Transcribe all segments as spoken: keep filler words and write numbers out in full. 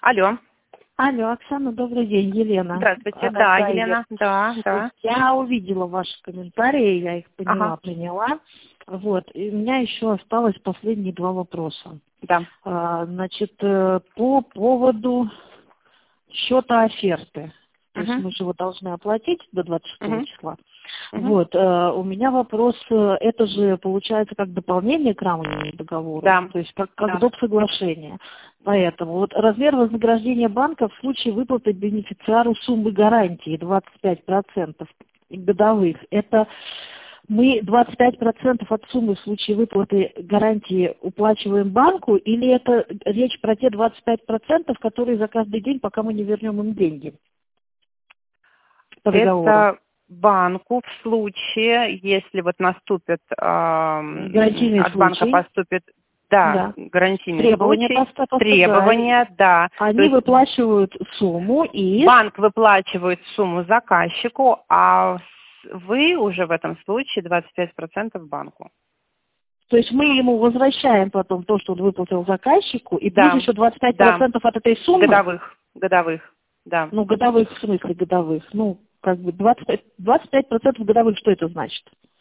Алло. Алло, Оксана, добрый день, Елена. Здравствуйте, да, Рафаэль. Елена, да, да. Я увидела ваши комментарии, я их поняла, Ага. приняла. Вот, и у меня еще осталось последние два вопроса. Да. А, значит, э, по поводу счета оферты. То есть Угу. мы же его должны оплатить до двадцать шестого Угу. числа. Угу. Вот, э, у меня вопрос, э, это же получается как дополнение к рамочному договору, Да. то есть как, как Да. доп. Соглашение. Поэтому вот размер вознаграждения банка в случае выплаты бенефициару суммы гарантии двадцать пять процентов годовых, это мы двадцать пять процентов от суммы в случае выплаты гарантии уплачиваем банку, или это речь про те двадцать пять процентов, которые за каждый день, пока мы не вернем им деньги по договору? Это банку в случае, если вот наступит, э, Гарантийный от банка случай. поступит, да, Да. гарантийный Требования случай, поставки, требования, да. да. Они То есть выплачивают сумму и... банк выплачивает сумму заказчику, а с- вы уже в этом случае двадцать пять процентов банку. То есть мы ему возвращаем потом то, что он выплатил заказчику, и плюс Да, еще двадцать пять да, процентов от этой суммы. годовых, годовых, да. Ну, годовых, в смысле годовых. Ну, как бы двадцать пять, двадцать пять процентов годовых, что это значит?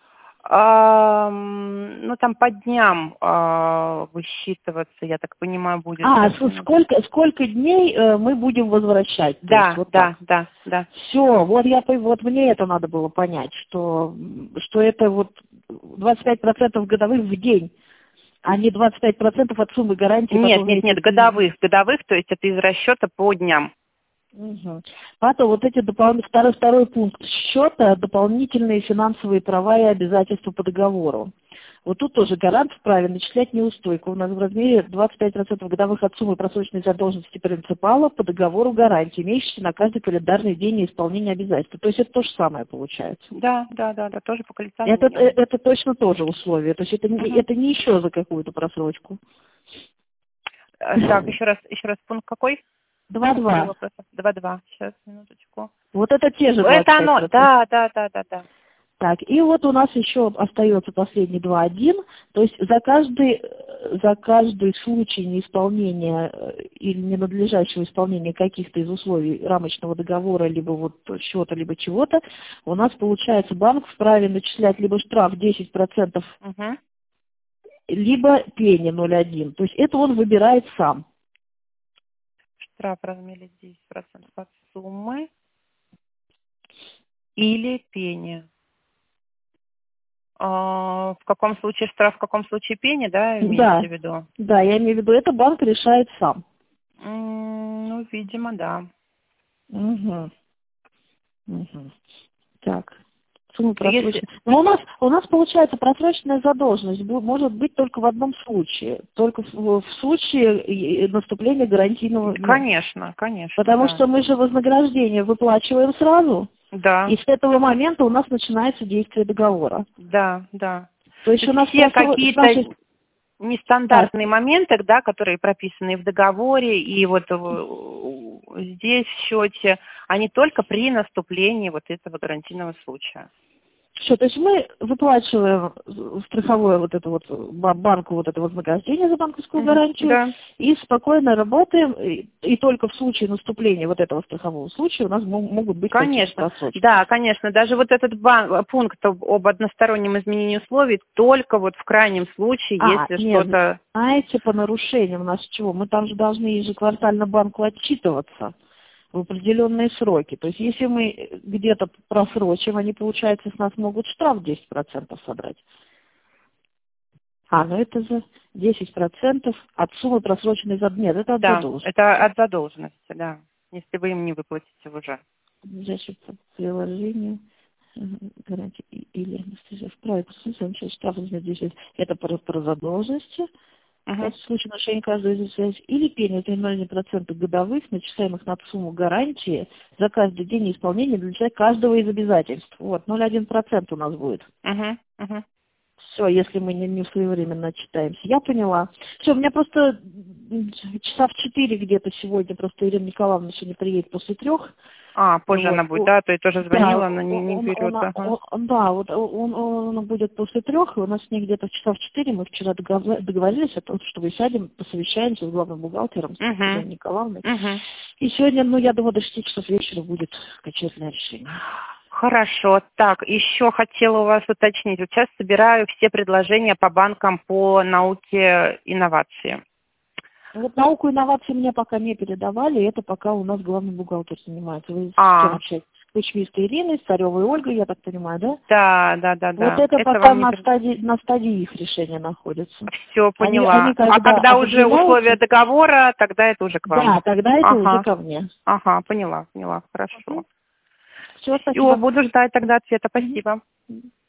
Ам, ну, там по дням а, высчитываться, я так понимаю, будет. А, Сейчас, с- минуту. сколько, сколько дней э, мы будем возвращать? То есть Да, вот да, так. да, да. Все, вот я пой- вот мне это надо было понять, что, что это вот двадцать пять процентов годовых в день, а не двадцать пять процентов от суммы гарантии. Нет, Потом нет, эти... нет, годовых, годовых, то есть это из расчета по дням. Угу. Потом вот эти допол... второй, второй пункт счета, дополнительные финансовые права и обязательства по договору. Вот тут тоже гарант вправе начислять неустойку. У нас в размере двадцать пять процентов годовых от суммы просроченной задолженности принципала по договору гарантии, имеющейся на каждый календарный день неисполнения обязательств. То есть это то же самое получается. Да, да, да, да, тоже по календарным Это, дням. э, это точно тоже условие. То есть это, не- Мгм. это не еще за какую-то просрочку. А, Так, еще раз, еще раз, пункт какой? Два-два. Два-два. Сейчас, минуточку. Вот это те же двадцать Это пять оно, процентов. да, да, да, да, да. Так, и вот у нас еще остается последний два один, то есть за каждый, э, за каждый случай неисполнения э, или ненадлежащего исполнения каких-то из условий рамочного договора, либо вот счета, либо чего-то, у нас получается банк вправе начислять либо штраф десять процентов, Угу. либо пени ноль целых одна десятых. То есть это он выбирает сам. Штраф в размере десять процентов от суммы или пени. А, в каком случае штраф, в каком случае пени, да, Да, имеете в виду? да, я имею в виду, это банк решает сам. М, Ну, видимо, да. Угу. Угу. Так. Сумма Если... просроченная. Но у нас, у нас получается просроченная задолженность бу- может быть только в одном случае. Только в, в случае и- и наступления гарантийного дня. Конечно, конечно, Потому да. что мы же вознаграждение выплачиваем сразу, Да, и с этого момента у нас начинается действие договора. да, да. То есть То у есть нас все просро- с нашей... какие-то нестандартные моменты, да, которые прописаны в договоре и вот в- здесь в счете, они только при наступлении вот этого гарантийного случая. Все, то есть мы выплачиваем страховое вот это вот ба- банку вот это вознаграждение за банковскую Мгм. гарантию Да, и спокойно работаем, и, и только в случае наступления вот этого страхового случая у нас мо- могут быть какие-то конечно. просрочки. Да, конечно. Даже вот этот бан- пункт об об одностороннем изменении условий только вот в крайнем случае, А, если нет, что-то... знаете, по нарушениям у нас чего? Мы там же должны ежеквартально банку отчитываться в определенные сроки. То есть если мы где-то просрочим, они, получается, с нас могут штраф десять процентов содрать. А, ну это за десять процентов от суммы просроченной задолженности. Нет, это от Да, задолженности. это от задолженности, да, если вы им не выплатите уже. Ближайшее приложение мгм, гарантии и- или анестезия вправе посмотреть, сейчас штраф за десять. Это про, про задолженности. Мгм. В случае нарушения каждого из этих или пени это ноль целых одна десятая процента годовых, начисляемых над сумму гарантии за каждый день неисполнения для каждого из обязательств. Вот, ноль целых один процент у нас будет. Мгм. Мгм. Все, если мы не, не своевременно отчитаемся. Я поняла. Все, у меня просто м, часа в четыре где-то сегодня, просто Ирина Николаевна сегодня приедет после трех. А, позже Вот. она будет, да? То есть тоже звонила, Да, она не, не он, берет. он, Ага. он- да, вот он, он будет после трех, и у нас с ней где-то часа в четыре, мы вчера догов- договорились о том, что мы сядем, посовещаемся с главным бухгалтером, с Угу. Еленой Николаевной. Угу. И сегодня, ну, я думаю, до шести часов вечера будет окончательное решение. Хорошо. Так, еще хотела у вас уточнить. Вот сейчас собираю все предложения по банкам по науке инновации. Вот науку инновации мне пока не передавали, это пока у нас главный бухгалтер занимается. Вы с А. кем общаетесь? С Кучмистой Ириной, с Царевой Ольгой, я так понимаю, да? Да, да, да, да. Вот это, Это пока вам не на пред- стадии, на стадии их решения находится. Все, Они, поняла. они А когда когда уже определяются, условия договора, тогда это уже к вам. да, тогда это уже Ага, ко мне. ага, поняла, поняла, хорошо. Все, Все, спасибо. буду ждать тогда ответа. Мгм. Спасибо.